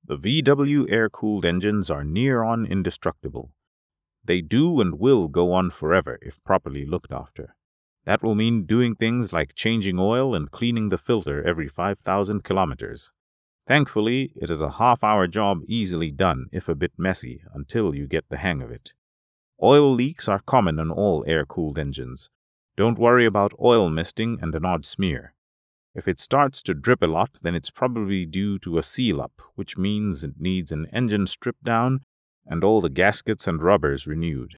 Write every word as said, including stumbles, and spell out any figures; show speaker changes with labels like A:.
A: The V W air-cooled engines are near-on indestructible. They do and will go on forever if properly looked after. That will mean doing things like changing oil and cleaning the filter every five thousand kilometers. Thankfully, it is a half-hour job easily done, if a bit messy, until you get the hang of it. Oil leaks are common on all air-cooled engines. Don't worry about oil misting and an odd smear. If it starts to drip a lot, then it's probably due to a seal-up, which means it needs an engine stripped down and all the gaskets and rubbers renewed.